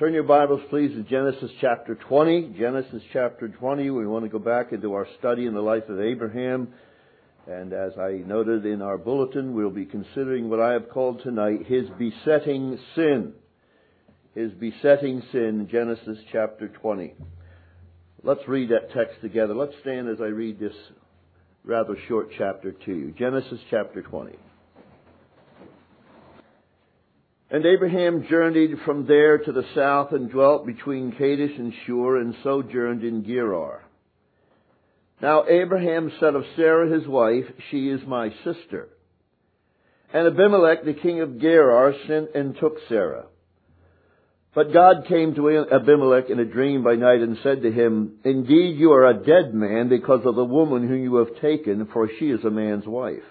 Turn your Bibles, please, to Genesis chapter 20. Genesis chapter 20. We want to go back into our study in the life of Abraham. And as I noted in our bulletin, we'll be considering what I have called tonight his besetting sin. His besetting sin, Genesis chapter 20. Let's read that text together. Let's stand as I read this rather short chapter to you. Genesis chapter 20. And Abraham journeyed from there to the south and dwelt between Kadesh and Shur and sojourned in Gerar. Now Abraham said of Sarah his wife, "She is my sister." And Abimelech the king of Gerar sent and took Sarah. But God came to Abimelech in a dream by night and said to him, "Indeed you are a dead man because of the woman whom you have taken, for she is a man's wife."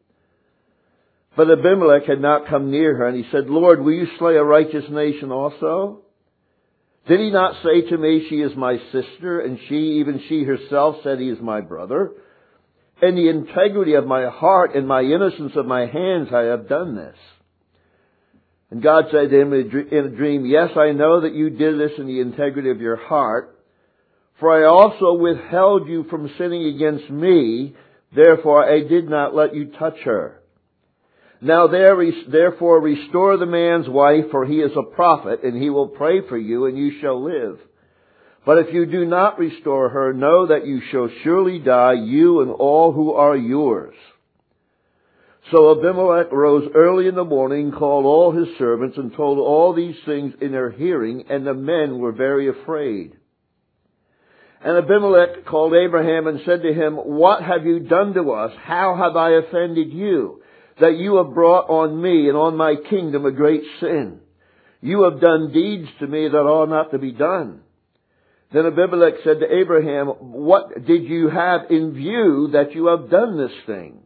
But Abimelech had not come near her, and he said, "Lord, will you slay a righteous nation also? Did he not say to me, 'She is my sister,' and even she herself said, 'He is my brother'? In the integrity of my heart and my innocence of my hands I have done this." And God said to him in a dream, "Yes, I know that you did this in the integrity of your heart, for I also withheld you from sinning against me, therefore I did not let you touch her. Now therefore restore the man's wife, for he is a prophet, and he will pray for you, and you shall live. But if you do not restore her, know that you shall surely die, you and all who are yours." So Abimelech rose early in the morning, called all his servants, and told all these things in their hearing, and the men were very afraid. And Abimelech called Abraham and said to him, "What have you done to us? How have I offended you, that you have brought on me and on my kingdom a great sin? You have done deeds to me that ought not to be done." Then Abimelech said to Abraham, "What did you have in view that you have done this thing?"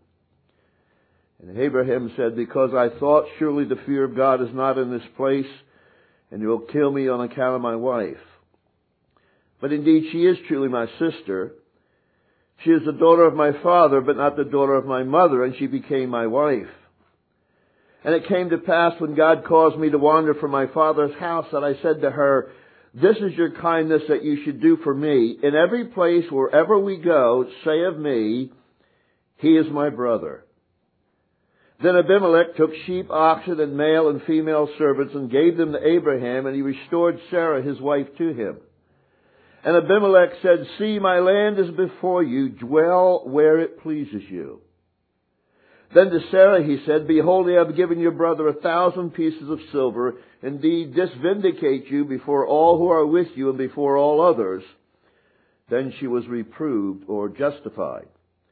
And Abraham said, "Because I thought, surely the fear of God is not in this place, and he will kill me on account of my wife. But indeed she is truly my sister. She is the daughter of my father, but not the daughter of my mother, and she became my wife. And it came to pass when God caused me to wander from my father's house that I said to her, 'This is your kindness that you should do for me. In every place wherever we go, say of me, he is my brother.' Then Abimelech took sheep, oxen, and male and female servants and gave them to Abraham, and he restored Sarah his wife to him. And Abimelech said, 'See, my land is before you. Dwell where it pleases you.' Then to Sarah he said, 'Behold, I have given your brother 1,000 pieces of silver. Indeed, this vindicates you before all who are with you and before all others.' Then she was reproved or justified.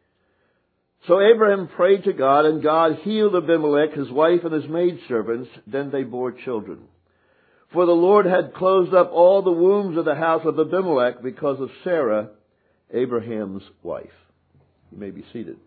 So Abraham prayed to God, and God healed Abimelech, his wife, and his maidservants. Then they bore children. For the Lord had closed up all the wombs of the house of Abimelech because of Sarah, Abraham's wife." You may be seated.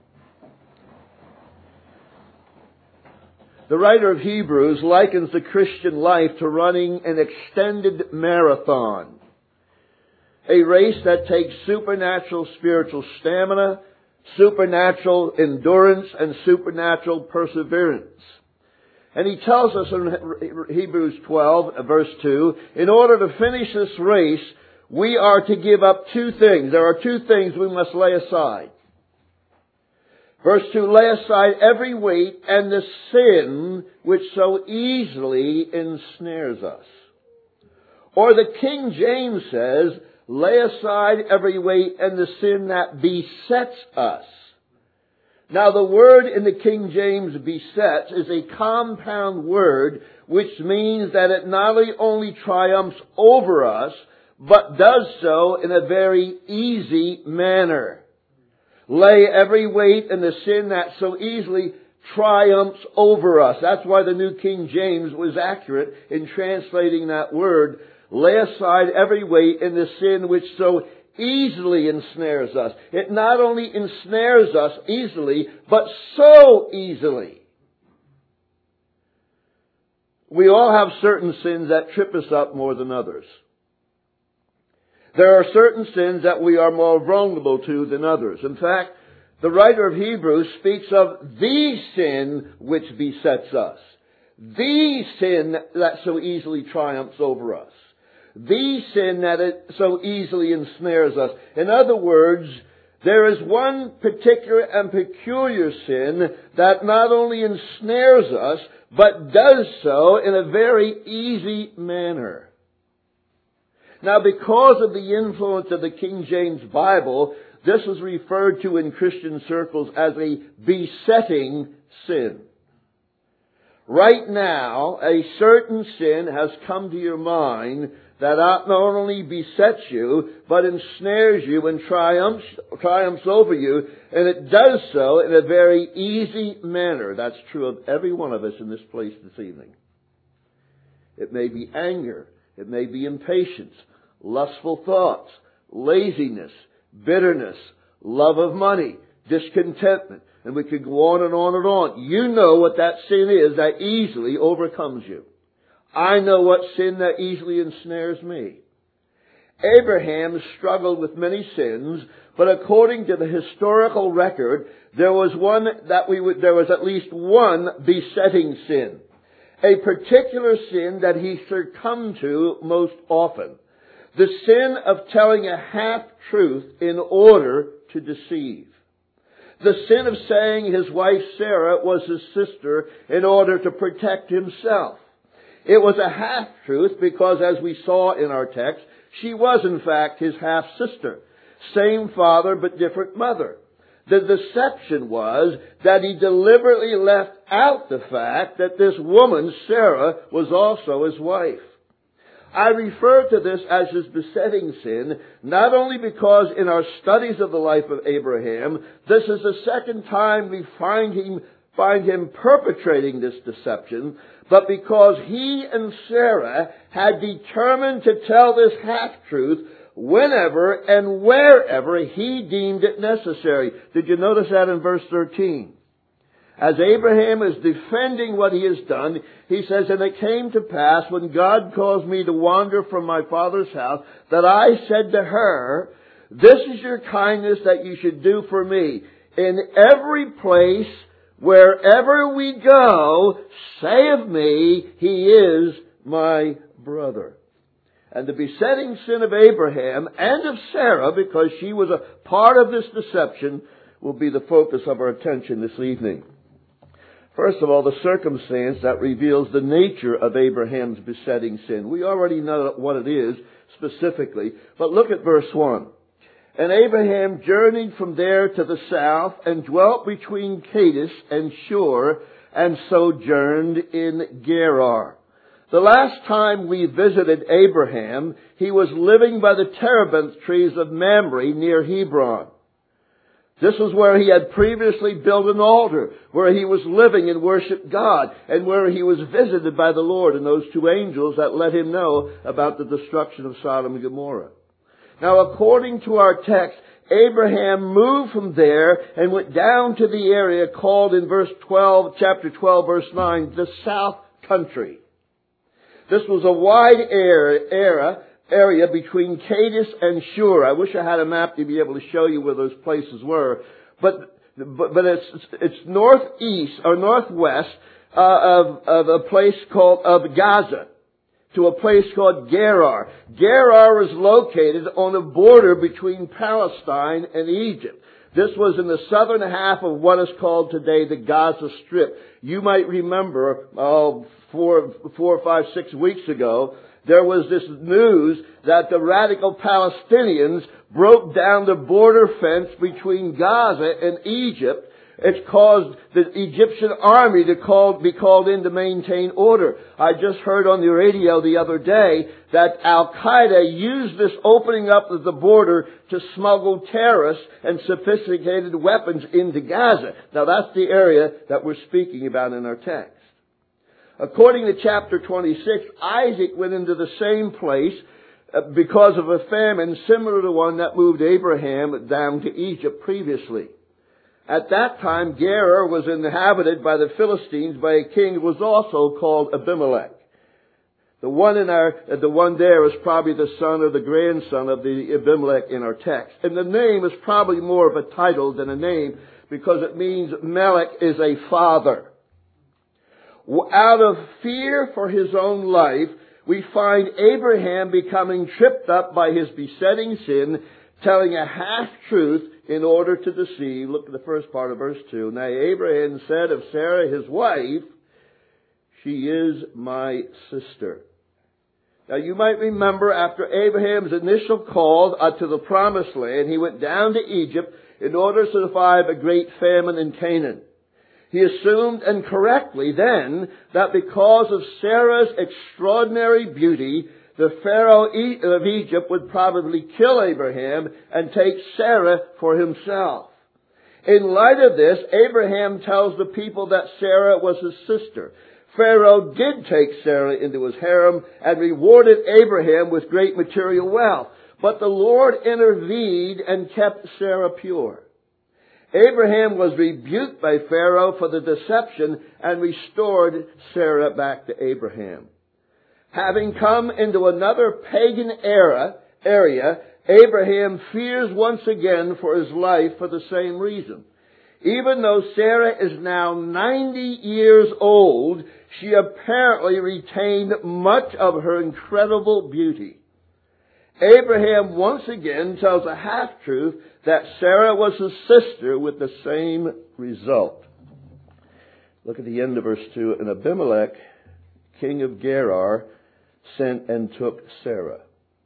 The writer of Hebrews likens the Christian life to running an extended marathon, a race that takes supernatural spiritual stamina, supernatural endurance, and supernatural perseverance. And he tells us in Hebrews 12, verse 2, in order to finish this race, we are to give up two things. There are two things we must lay aside. Verse 2, lay aside every weight and the sin which so easily ensnares us. Or the King James says, lay aside every weight and the sin that besets us. Now the word in the King James, besets, is a compound word which means that it not only triumphs over us, but does so in a very easy manner. Lay every weight and the sin that so easily triumphs over us. That's why the New King James was accurate in translating that word. Lay aside every weight and the sin which so easily ensnares us. It not only ensnares us easily, but so easily. We all have certain sins that trip us up more than others. There are certain sins that we are more vulnerable to than others. In fact, the writer of Hebrews speaks of the sin which besets us. The sin that so easily triumphs over us. The sin that it so easily ensnares us. In other words, there is one particular and peculiar sin that not only ensnares us, but does so in a very easy manner. Now, because of the influence of the King James Bible, this is referred to in Christian circles as a besetting sin. Right now, a certain sin has come to your mind that not only besets you, but ensnares you and triumphs over you, and it does so in a very easy manner. That's true of every one of us in this place this evening. It may be anger, it may be impatience, lustful thoughts, laziness, bitterness, love of money, discontentment, and we could go on and on and on. You know what that sin is that easily overcomes you. I know what sin that easily ensnares me. Abraham struggled with many sins, but according to the historical record, there was at least one besetting sin. A particular sin that he succumbed to most often. The sin of telling a half-truth in order to deceive. The sin of saying his wife Sarah was his sister in order to protect himself. It was a half-truth because, as we saw in our text, she was in fact his half-sister. Same father but different mother. The deception was that he deliberately left out the fact that this woman, Sarah, was also his wife. I refer to this as his besetting sin, not only because in our studies of the life of Abraham, this is the second time we find him perpetrating this deception, but because he and Sarah had determined to tell this half-truth whenever and wherever he deemed it necessary. Did you notice that in verse 13? As Abraham is defending what he has done, he says, "And it came to pass, when God caused me to wander from my father's house, that I said to her, 'This is your kindness that you should do for me. In every place, wherever we go, say of me, he is my brother.'" And the besetting sin of Abraham and of Sarah, because she was a part of this deception, will be the focus of our attention this evening. First of all, the circumstance that reveals the nature of Abraham's besetting sin. We already know what it is specifically, but look at verse 1. "And Abraham journeyed from there to the south and dwelt between Kadesh and Shur and sojourned in Gerar." The last time we visited Abraham, he was living by the terebinth trees of Mamre near Hebron. This was where he had previously built an altar, where he was living and worshiped God, and where he was visited by the Lord and those two angels that let him know about the destruction of Sodom and Gomorrah. Now, according to our text, Abraham moved from there and went down to the area called in chapter 12, verse 9, the South Country. This was a wide area between Kadesh and Shur. I wish I had a map to be able to show you where those places were. But it's northeast or northwest of a place called Gaza to a place called Gerar. Gerar is located on the border between Palestine and Egypt. This was in the southern half of what is called today the Gaza Strip. You might remember 4, 5, 6 weeks ago, there was this news that the radical Palestinians broke down the border fence between Gaza and Egypt. It's caused the Egyptian army to be called in to maintain order. I just heard on the radio the other day that Al-Qaeda used this opening up of the border to smuggle terrorists and sophisticated weapons into Gaza. Now that's the area that we're speaking about in our text. According to chapter 26, Isaac went into the same place because of a famine similar to one that moved Abraham down to Egypt previously. At that time, Gerar was inhabited by the Philistines by a king who was also called Abimelech. The one there is probably the son or the grandson of the Abimelech in our text. And the name is probably more of a title than a name because it means Melech is a father. out of fear for his own life, we find Abraham becoming tripped up by his besetting sin, telling a half-truth in order to deceive. Look at the first part of verse 2. Now Abraham said of Sarah his wife, "She is my sister." Now you might remember after Abraham's initial call to the promised land, he went down to Egypt in order to survive a great famine in Canaan. He assumed, and correctly then, that because of Sarah's extraordinary beauty, the Pharaoh of Egypt would probably kill Abraham and take Sarah for himself. In light of this, Abraham tells the people that Sarah was his sister. Pharaoh did take Sarah into his harem and rewarded Abraham with great material wealth. But the Lord intervened and kept Sarah pure. Abraham was rebuked by Pharaoh for the deception and restored Sarah back to Abraham. Having come into another pagan area, Abraham fears once again for his life for the same reason. Even though Sarah is now 90 years old, she apparently retained much of her incredible beauty. Abraham once again tells a half-truth that Sarah was his sister with the same result. Look at the end of verse 2. And Abimelech, king of Gerar, sent and took Sarah.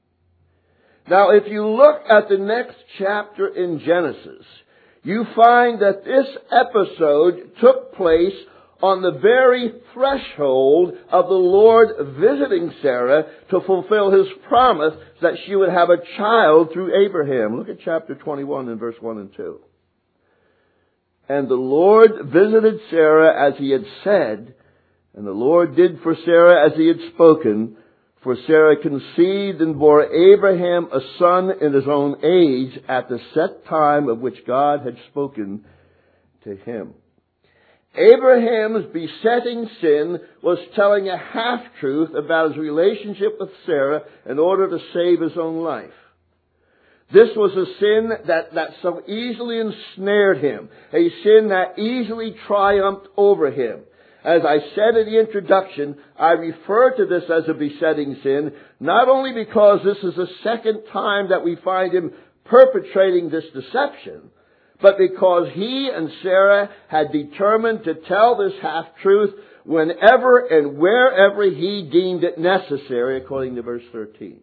Now, if you look at the next chapter in Genesis, you find that this episode took place on the very threshold of the Lord visiting Sarah to fulfill his promise that she would have a child through Abraham. Look at chapter 21 and verse 1 and 2. And the Lord visited Sarah as he had said, and the Lord did for Sarah as he had spoken. For Sarah conceived and bore Abraham a son in his own age at the set time of which God had spoken to him. Abraham's besetting sin was telling a half-truth about his relationship with Sarah in order to save his own life. This was a sin that so easily ensnared him, a sin that easily triumphed over him. As I said in the introduction, I refer to this as a besetting sin, not only because this is the second time that we find him perpetrating this deception, but because he and Sarah had determined to tell this half-truth whenever and wherever he deemed it necessary, according to verse 13.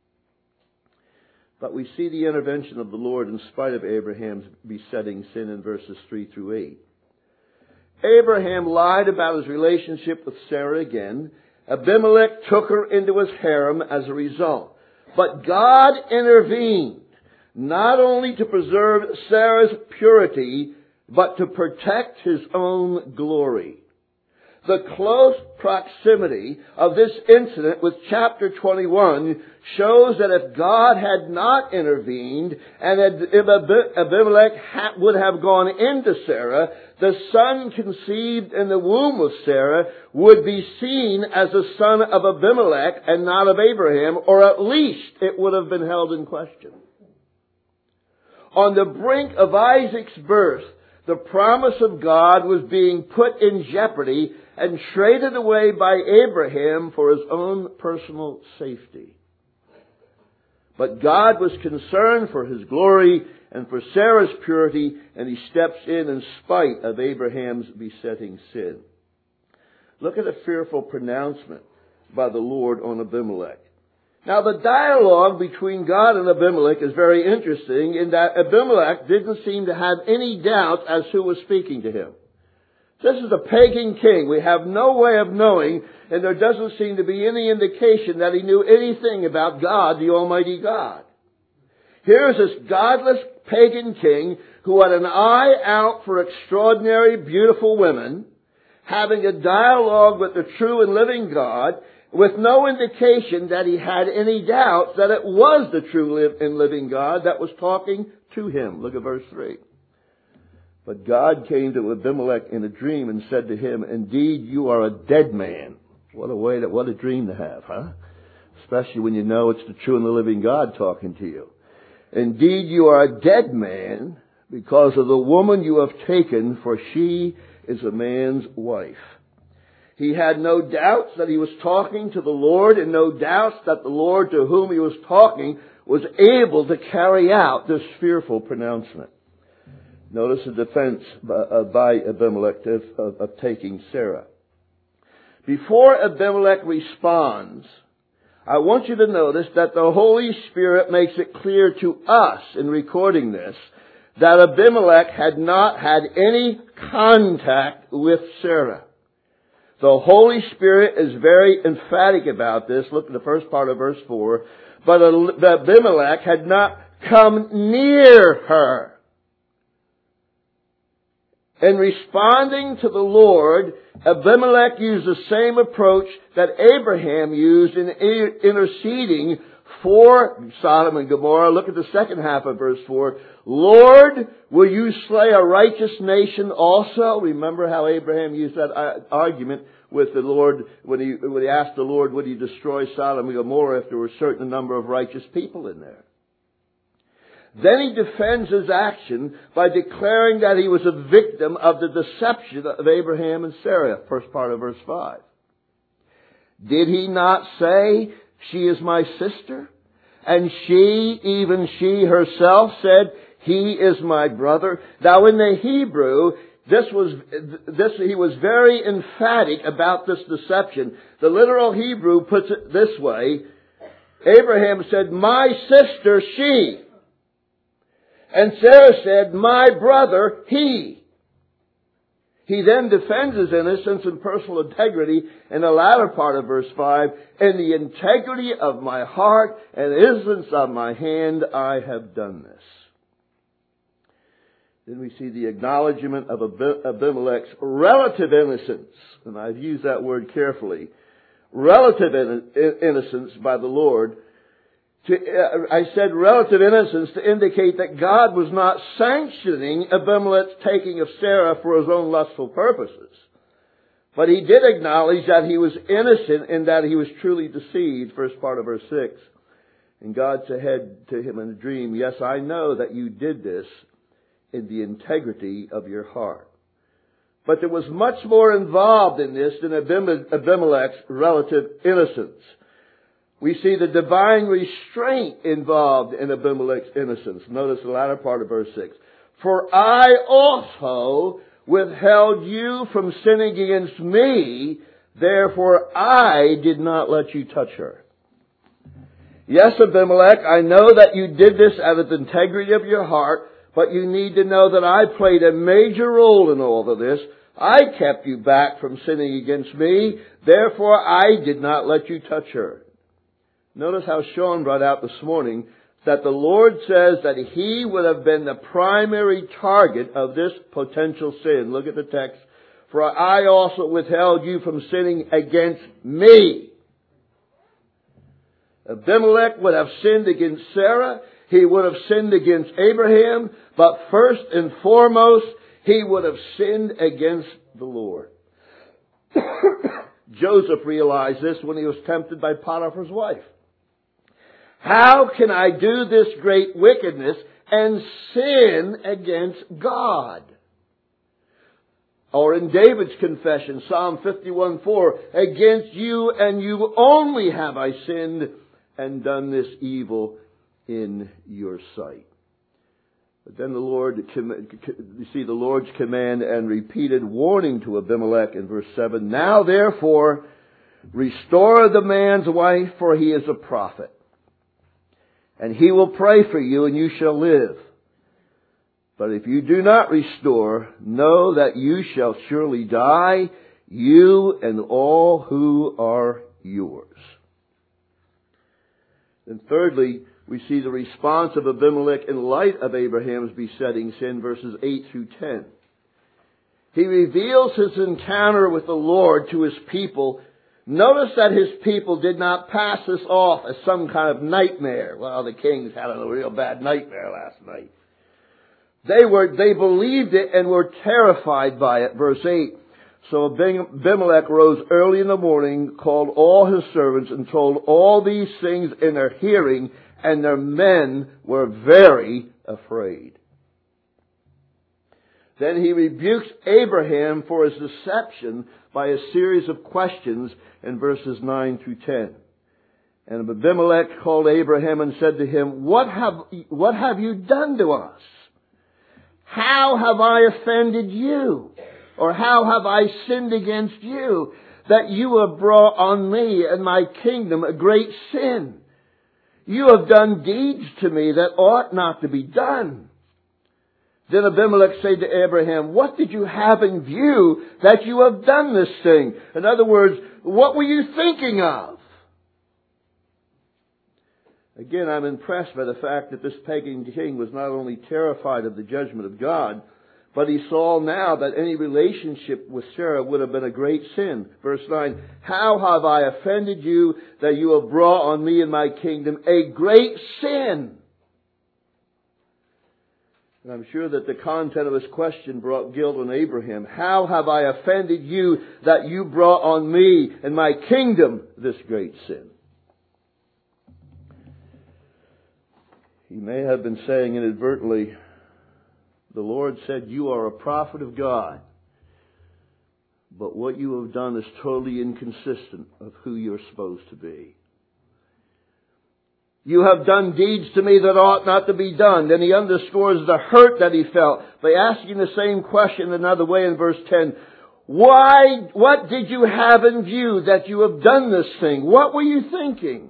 But we see the intervention of the Lord in spite of Abraham's besetting sin in verses 3 through 8. Abraham lied about his relationship with Sarah again. Abimelech took her into his harem as a result. But God intervened, not only to preserve Sarah's purity, but to protect his own glory. The close proximity of this incident with chapter 21 shows that if God had not intervened and if Abimelech would have gone into Sarah, the son conceived in the womb of Sarah would be seen as a son of Abimelech and not of Abraham, or at least it would have been held in question. On the brink of Isaac's birth, the promise of God was being put in jeopardy and traded away by Abraham for his own personal safety. But God was concerned for his glory and for Sarah's purity, and he steps in spite of Abraham's besetting sin. Look at a fearful pronouncement by the Lord on Abimelech. Now, the dialogue between God and Abimelech is very interesting in that Abimelech didn't seem to have any doubt as who was speaking to him. This is a pagan king. We have no way of knowing, and there doesn't seem to be any indication that he knew anything about God, the Almighty God. Here's this godless pagan king who had an eye out for extraordinary, beautiful women, having a dialogue with the true and living God, with no indication that he had any doubt that it was the true and living God that was talking to him. Look at verse 3. But God came to Abimelech in a dream and said to him, "Indeed, you are a dead man." What a dream to have, huh? Especially when you know it's the true and the living God talking to you. "Indeed, you are a dead man because of the woman you have taken, for she is a man's wife." He had no doubts that he was talking to the Lord, and no doubts that the Lord to whom he was talking was able to carry out this fearful pronouncement. Notice the defense by Abimelech of taking Sarah. Before Abimelech responds, I want you to notice that the Holy Spirit makes it clear to us in recording this that Abimelech had not had any contact with Sarah. The Holy Spirit is very emphatic about this. Look at the first part of verse 4. But Abimelech had not come near her. In responding to the Lord, Abimelech used the same approach that Abraham used in interceding for Sodom and Gomorrah. Look at the second half of verse 4. Lord, will you slay a righteous nation also? Remember how Abraham used that argument with the Lord when he asked the Lord, would he destroy Sodom and Gomorrah if there were a certain number of righteous people in there? Then he defends his action by declaring that he was a victim of the deception of Abraham and Sarah, first part of verse 5. Did he not say, she is my sister? And even she herself said, he is my brother. Now in the Hebrew, he was very emphatic about this deception. The literal Hebrew puts it this way. Abraham said, my sister, she. And Sarah said, my brother, he. He then defends his innocence and personal integrity in the latter part of verse 5. In the integrity of my heart and innocence of my hand, I have done this. Then we see the acknowledgement of Abimelech's relative innocence. And I've used that word carefully. Relative innocence by the Lord. I said relative innocence to indicate that God was not sanctioning Abimelech's taking of Sarah for his own lustful purposes. But he did acknowledge that he was innocent in that he was truly deceived, first part of verse 6. And God said to him in a dream, yes, I know that you did this in the integrity of your heart. But there was much more involved in this than Abimelech's relative innocence. We see the divine restraint involved in Abimelech's innocence. Notice the latter part of verse 6. For I also withheld you from sinning against me, therefore I did not let you touch her. Yes, Abimelech, I know that you did this out of the integrity of your heart, but you need to know that I played a major role in all of this. I kept you back from sinning against me, therefore I did not let you touch her. Notice how Sean brought out this morning that the Lord says that he would have been the primary target of this potential sin. Look at the text. For I also withheld you from sinning against me. Abimelech would have sinned against Sarah. He would have sinned against Abraham. But first and foremost, he would have sinned against the Lord. Joseph realized this when he was tempted by Potiphar's wife. How can I do this great wickedness and sin against God? Or in David's confession, Psalm 51:4, against you and you only have I sinned and done this evil in your sight. But then you see the Lord's command and repeated warning to Abimelech in verse 7. Now therefore, restore the man's wife, for he is a prophet. And he will pray for you, and you shall live. But if you do not restore, know that you shall surely die, you and all who are yours. And thirdly, we see the response of Abimelech in light of Abraham's besetting sin, verses 8 through 10. He reveals his encounter with the Lord to his people. Notice that his people did not pass this off as some kind of nightmare. Well, the kings had a real bad nightmare last night. They believed it and were terrified by it. Verse 8. So Abimelech rose early in the morning, called all his servants, and told all these things in their hearing, and their men were very afraid. Then he rebukes Abraham for his deception by a series of questions in verses 9 through 10. And Abimelech called Abraham and said to him, What have you done to us? How have I offended you? Or how have I sinned against you, that you have brought on me and my kingdom a great sin? You have done deeds to me that ought not to be done. Then Abimelech said to Abraham, What did you have in view that you have done this thing? In other words, what were you thinking of? Again, I'm impressed by the fact that this pagan king was not only terrified of the judgment of God, but he saw now that any relationship with Sarah would have been a great sin. Verse 9, How have I offended you that you have brought on me and my kingdom a great sin? And I'm sure that the content of his question brought guilt on Abraham. How have I offended you that you brought on me and my kingdom this great sin? He may have been saying inadvertently, the Lord said, You are a prophet of God, but what you have done is totally inconsistent of who you're supposed to be. You have done deeds to me that ought not to be done. Then he underscores the hurt that he felt by asking the same question another way in verse 10. What did you have in view that you have done this thing? What were you thinking?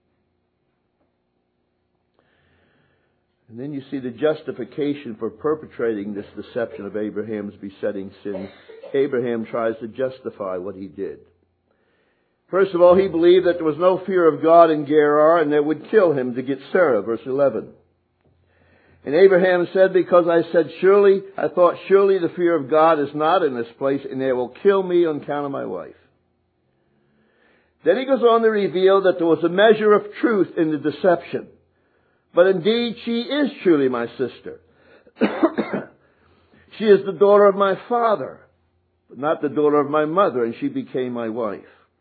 And then you see the justification for perpetrating this deception of Abraham's besetting sin. Abraham tries to justify what he did. First of all, he believed that there was no fear of God in Gerar and they would kill him to get Sarah, verse 11. And Abraham said, Because I thought surely the fear of God is not in this place and they will kill me on account of my wife. Then he goes on to reveal that there was a measure of truth in the deception. But indeed, she is truly my sister. She is the daughter of my father, but not the daughter of my mother, and she became my wife.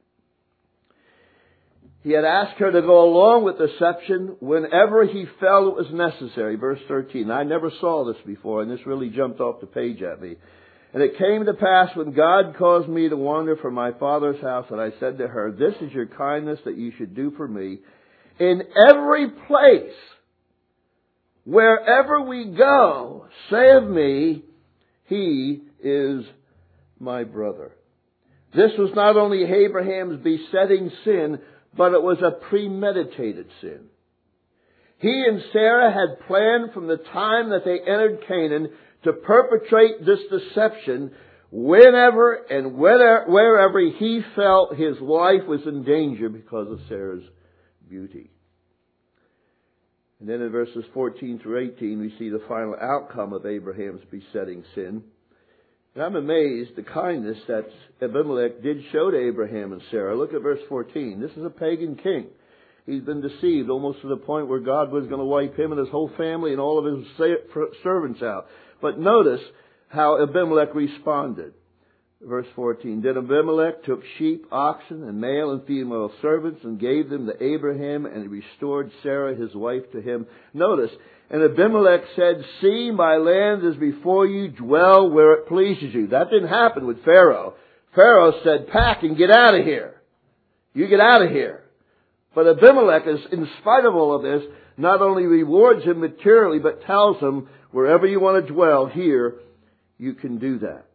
He had asked her to go along with deception whenever he felt it was necessary. Verse 13. I never saw this before, and this really jumped off the page at me. And it came to pass when God caused me to wander from my father's house, that I said to her, This is your kindness that you should do for me. In every place, wherever we go, say of me, He is my brother. This was not only Abraham's besetting sin, but it was a premeditated sin. He and Sarah had planned from the time that they entered Canaan to perpetrate this deception whenever and wherever he felt his life was in danger because of Sarah's beauty. And then in verses 14 through 18, we see the final outcome of Abraham's besetting sin. And I'm amazed the kindness that Abimelech did show to Abraham and Sarah. Look at verse 14. This is a pagan king. He's been deceived almost to the point where God was going to wipe him and his whole family and all of his servants out. But notice how Abimelech responded. Verse 14, Then Abimelech took sheep, oxen, and male and female servants and gave them to Abraham, and he restored Sarah his wife to him. Notice, and Abimelech said, See, my land is before you, dwell where it pleases you. That didn't happen with Pharaoh. Pharaoh said, Pack and get out of here. You get out of here. But Abimelech, in spite of all of this, not only rewards him materially, but tells him, wherever you want to dwell here, you can do that.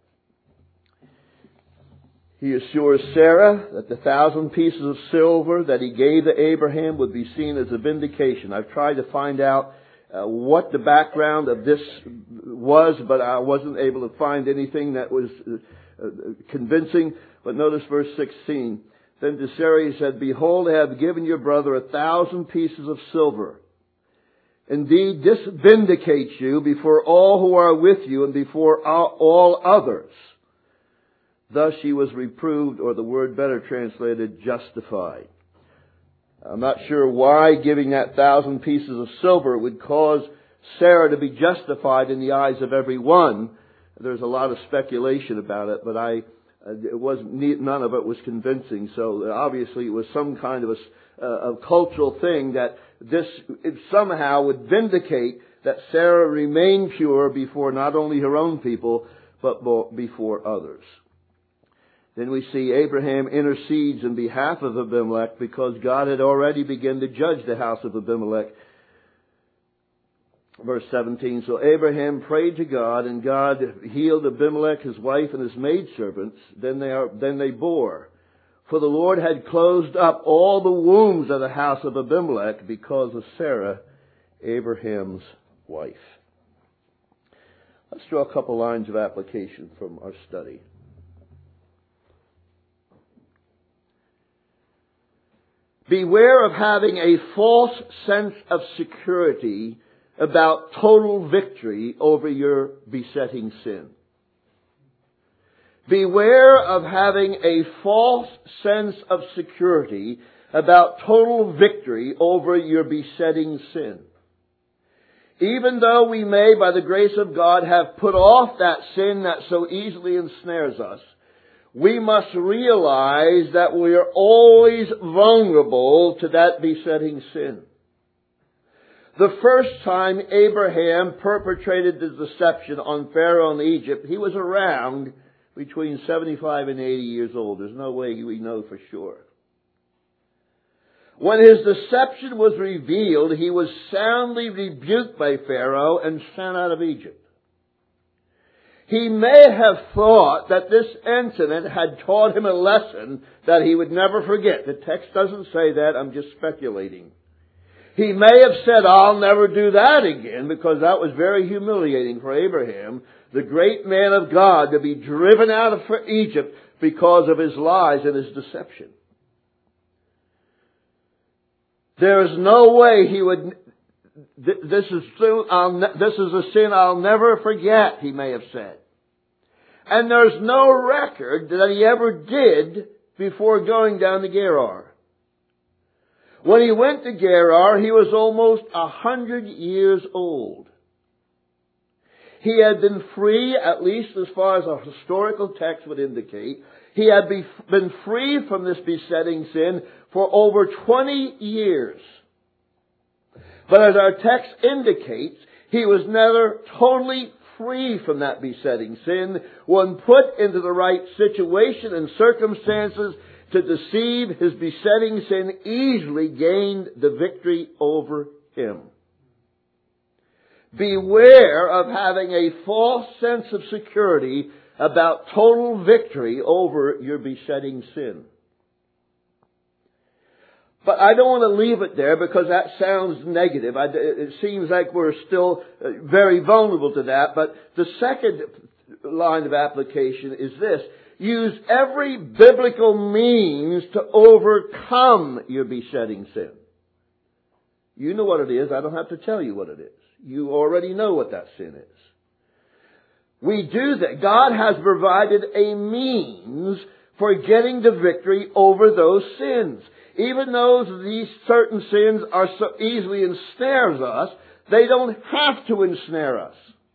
He assures Sarah that the 1,000 pieces of silver that he gave to Abraham would be seen as a vindication. I've tried to find out what the background of this was, but I wasn't able to find anything that was convincing. But notice verse 16. Then to Sarah he said, Behold, I have given your brother 1,000 pieces of silver. Indeed, this vindicates you before all who are with you and before all others. Thus she was reproved, or the word better translated, justified. I'm not sure why giving that 1,000 pieces of silver would cause Sarah to be justified in the eyes of everyone. There's a lot of speculation about it, but none of it was convincing. So obviously it was some kind of a cultural thing that it somehow would vindicate that Sarah remained pure before not only her own people, but before others. Then we see Abraham intercedes in behalf of Abimelech because God had already begun to judge the house of Abimelech. Verse 17, so Abraham prayed to God, and God healed Abimelech, his wife, and his maidservants. Then they bore. For the Lord had closed up all the wombs of the house of Abimelech because of Sarah, Abraham's wife. Let's draw a couple lines of application from our study. Beware of having a false sense of security about total victory over your besetting sin. Beware of having a false sense of security about total victory over your besetting sin. Even though we may, by the grace of God, have put off that sin that so easily ensnares us, we must realize that we are always vulnerable to that besetting sin. The first time Abraham perpetrated the deception on Pharaoh in Egypt, he was around between 75 and 80 years old. There's no way we know for sure. When his deception was revealed, he was soundly rebuked by Pharaoh and sent out of Egypt. He may have thought that this incident had taught him a lesson that he would never forget. The text doesn't say that. I'm just speculating. He may have said, I'll never do that again, because that was very humiliating for Abraham, the great man of God, to be driven out of Egypt because of his lies and his deception. There is no way he would, this is a sin I'll never forget, he may have said. And there's no record that he ever did before going down to Gerar. When he went to Gerar, he was almost 100 years old. He had been free, at least as far as a historical text would indicate. He had been free from this besetting sin for over 20 years. But as our text indicates, he was never totally free from that besetting sin. When put into the right situation and circumstances to deceive, his besetting sin easily gained the victory over him. Beware of having a false sense of security about total victory over your besetting sin. But I don't want to leave it there because that sounds negative. It seems like we're still very vulnerable to that. But the second line of application is this. Use every biblical means to overcome your besetting sin. You know what it is. I don't have to tell you what it is. You already know what that sin is. We do that. God has provided a means for getting the victory over those sins. Even though these certain sins are so easily ensnares us, they don't have to ensnare us.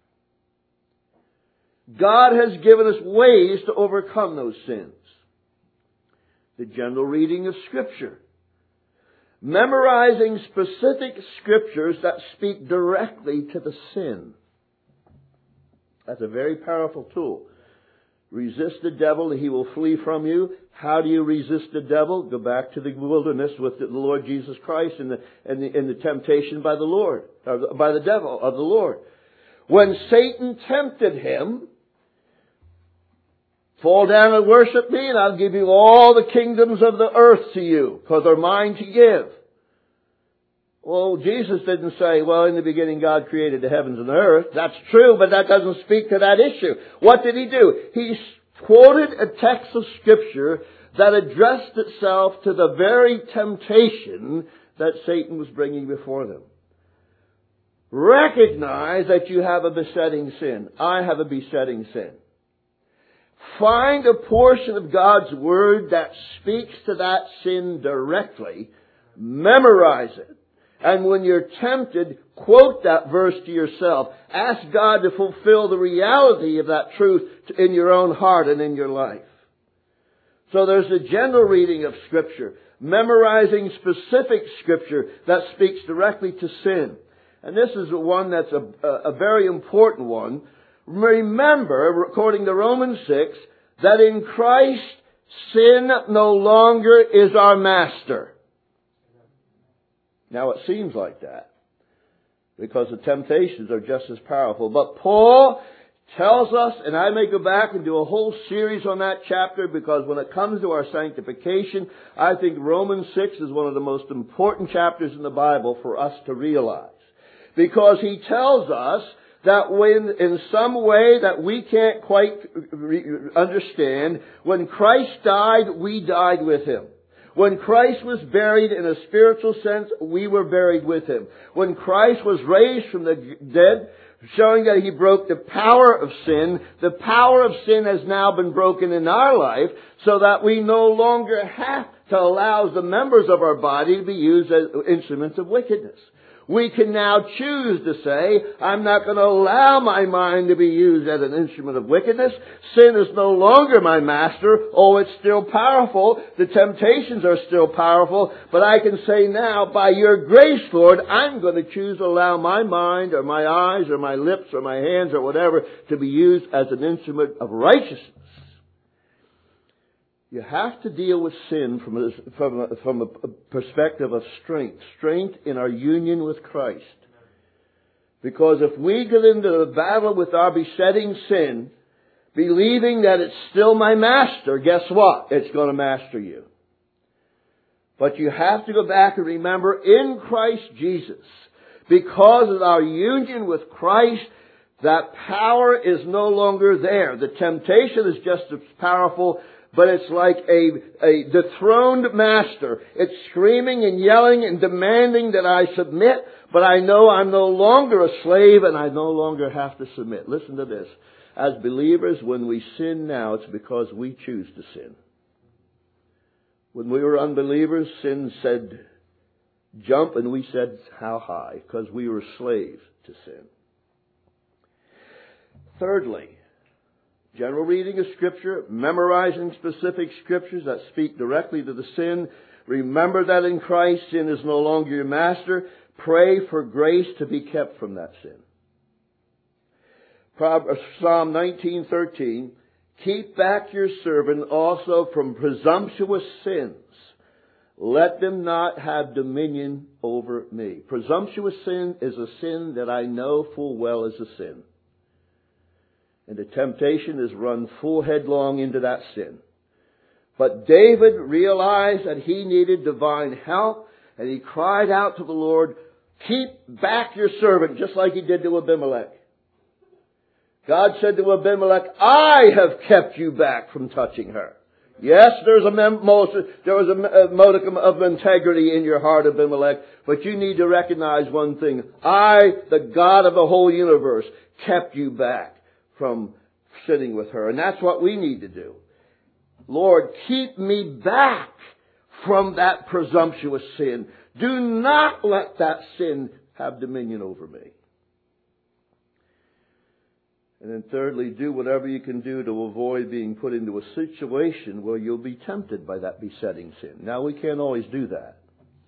God has given us ways to overcome those sins. The general reading of Scripture. Memorizing specific Scriptures that speak directly to the sin. That's a very powerful tool. Resist the devil and he will flee from you. How do you resist the devil? Go back to the wilderness with the Lord Jesus Christ and the temptation by the Lord, by the devil of the Lord. When Satan tempted him, fall down and worship me and I'll give you all the kingdoms of the earth to you, because they're mine to give. Well, Jesus didn't say, well, in the beginning God created the heavens and the earth. That's true, but that doesn't speak to that issue. What did he do? He quoted a text of Scripture that addressed itself to the very temptation that Satan was bringing before them. Recognize that you have a besetting sin. I have a besetting sin. Find a portion of God's Word that speaks to that sin directly. Memorize it. And when you're tempted, quote that verse to yourself. Ask God to fulfill the reality of that truth in your own heart and in your life. So there's a general reading of Scripture. Memorizing specific Scripture that speaks directly to sin. And this is one that's a very important one. Remember, according to Romans 6, that in Christ Sin no longer is our master. Now it seems like that, because the temptations are just as powerful. But Paul tells us, and I may go back and do a whole series on that chapter, because when it comes to our sanctification, I think Romans 6 is one of the most important chapters in the Bible for us to realize. Because he tells us that when, in some way that we can't quite understand, when Christ died, we died with Him. When Christ was buried in a spiritual sense, we were buried with Him. When Christ was raised from the dead, showing that He broke the power of sin, the power of sin has now been broken in our life, so that we no longer have to allow the members of our body to be used as instruments of wickedness. We can now choose to say, I'm not going to allow my mind to be used as an instrument of wickedness. Sin is no longer my master. Oh, it's still powerful. The temptations are still powerful. But I can say now, by your grace, Lord, I'm going to choose to allow my mind or my eyes or my lips or my hands or whatever to be used as an instrument of righteousness. You have to deal with sin from a perspective of strength. Strength in our union with Christ. Because if we get into the battle with our besetting sin, believing that it's still my master, guess what? It's going to master you. But you have to go back and remember, in Christ Jesus, because of our union with Christ, that power is no longer there. The temptation is just as powerful, but it's like a dethroned master. It's screaming and yelling and demanding that I submit, but I know I'm no longer a slave and I no longer have to submit. Listen to this. As believers, when we sin now, it's because we choose to sin. When we were unbelievers, sin said jump and we said how high, because we were slaves to sin. Thirdly, general reading of Scripture, memorizing specific Scriptures that speak directly to the sin. Remember that in Christ, sin is no longer your master. Pray for grace to be kept from that sin. Psalm 19:13, keep back your servant also from presumptuous sins. Let them not have dominion over me. Presumptuous sin is a sin that I know full well is a sin. And the temptation is run full headlong into that sin. But David realized that he needed divine help, and he cried out to the Lord, keep back your servant, just like he did to Abimelech. God said to Abimelech, I have kept you back from touching her. Yes, there was a modicum of integrity in your heart, Abimelech, but you need to recognize one thing. I, the God of the whole universe, kept you back from sitting with her. And that's what we need to do. Lord, keep me back from that presumptuous sin. Do not let that sin have dominion over me. And then thirdly, do whatever you can do to avoid being put into a situation where you'll be tempted by that besetting sin. Now, we can't always do that.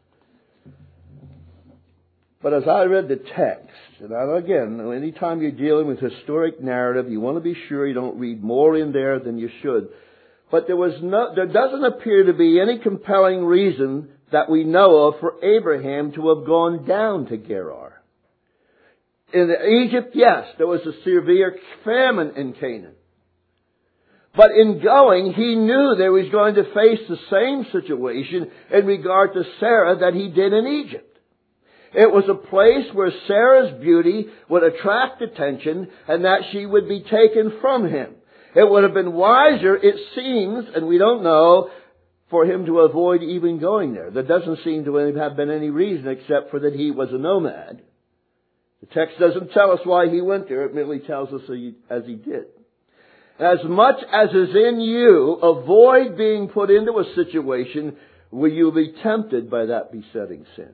But as I read the text, and again, anytime you're dealing with historic narrative, you want to be sure you don't read more in there than you should. But there doesn't appear to be any compelling reason that we know of for Abraham to have gone down to Gerar. In Egypt, yes, there was a severe famine in Canaan. But in going, he knew that he was going to face the same situation in regard to Sarah that he did in Egypt. It was a place where Sarah's beauty would attract attention and that she would be taken from him. It would have been wiser, it seems, and we don't know, for him to avoid even going there. There doesn't seem to have been any reason except for that he was a nomad. The text doesn't tell us why he went there. It merely tells us as he did. As much as is in you, avoid being put into a situation where you'll be tempted by that besetting sin.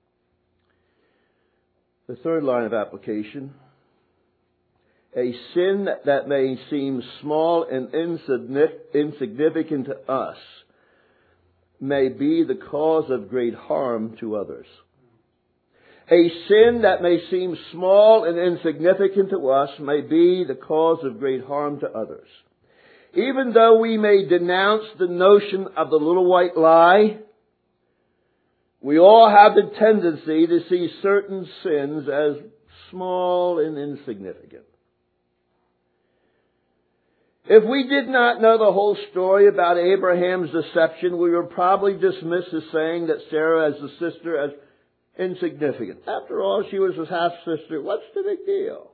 The third line of application, a sin that may seem small and insignificant to us may be the cause of great harm to others. A sin that may seem small and insignificant to us may be the cause of great harm to others. even though we may denounce the notion of the little white lie, we all have the tendency to see certain sins as small and insignificant. If we did not know the whole story about Abraham's deception, we would probably dismiss as saying that Sarah as a sister as insignificant. After all, she was his half-sister. What's the big deal?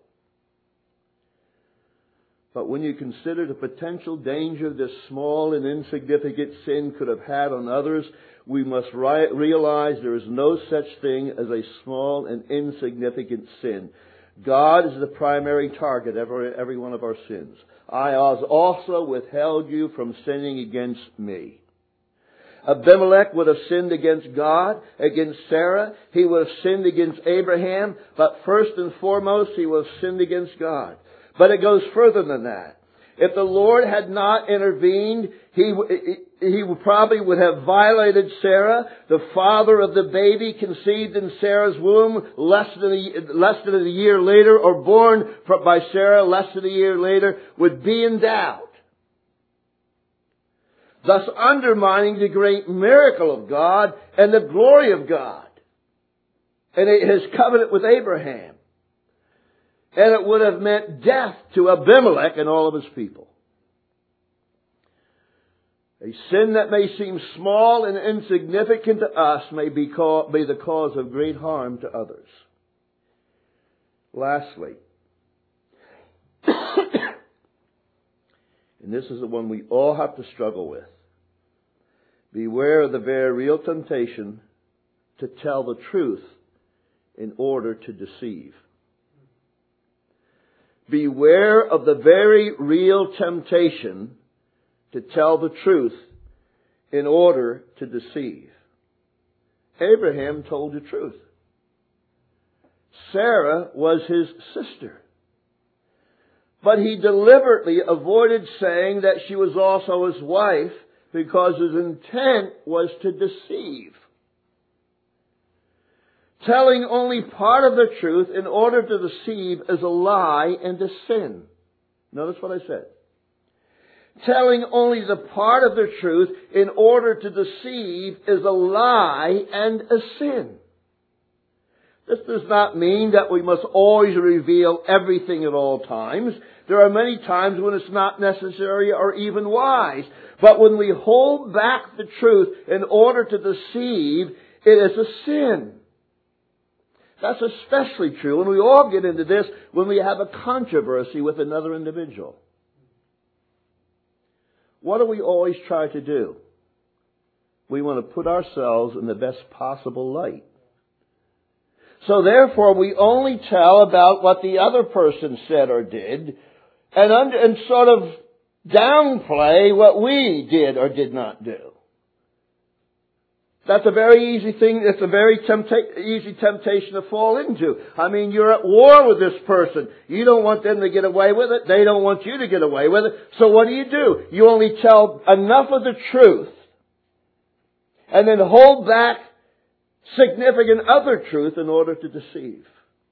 But when you consider the potential danger this small and insignificant sin could have had on others, we must realize there is no such thing as a small and insignificant sin. God is the primary target of every one of our sins. I also withheld you from sinning against me. Abimelech would have sinned against God, against Sarah. He would have sinned against Abraham. But first and foremost, he would have sinned against God. But it goes further than that. If the Lord had not intervened, he probably would have violated Sarah. The father of the baby conceived in Sarah's womb less than a year later, or born by Sarah less than a year later, would be in doubt, thus undermining the great miracle of God and the glory of God and His covenant with Abraham. And it would have meant death to Abimelech and all of his people. A sin that may seem small and insignificant to us may be the cause of great harm to others. Lastly, and this is the one we all have to struggle with, beware of the very real temptation to tell the truth in order to deceive. Beware of the very real temptation to tell the truth in order to deceive. Abraham told the truth. Sarah was his sister. But he deliberately avoided saying that she was also his wife because his intent was to deceive. Telling only part of the truth in order to deceive is a lie and a sin. Notice what I said. Telling only the part of the truth in order to deceive is a lie and a sin. This does not mean that we must always reveal everything at all times. There are many times when it's not necessary or even wise. But when we hold back the truth in order to deceive, it is a sin. That's especially true, and we all get into this when we have a controversy with another individual. What do we always try to do? We want to put ourselves in the best possible light. So therefore, we only tell about what the other person said or did, and sort of downplay what we did or did not do. That's a very easy thing. It's a very easy temptation to fall into. I mean, you're at war with this person. You don't want them to get away with it. They don't want you to get away with it. So what do? You only tell enough of the truth and then hold back significant other truth in order to deceive.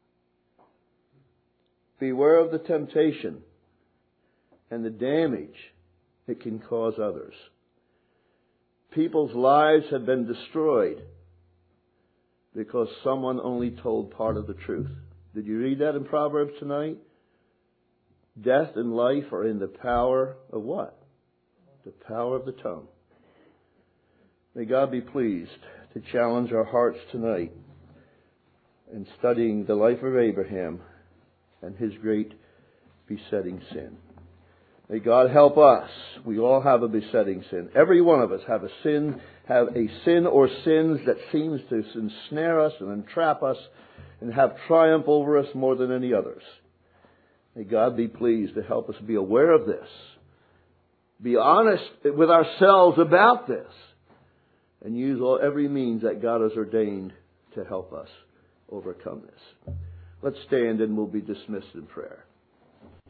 Beware of the temptation and the damage it can cause others. People's lives have been destroyed because someone only told part of the truth. Did you read that in Proverbs tonight? Death and life are in the power of what? The power of the tongue. May God be pleased to challenge our hearts tonight in studying the life of Abraham and his great besetting sin. May God help us. We all have a besetting sin. Every one of us have a sin or sins that seems to ensnare us and entrap us and have triumph over us more than any others. May God be pleased to help us be aware of this. Be honest with ourselves about this. And use every means that God has ordained to help us overcome this. Let's stand and we'll be dismissed in prayer.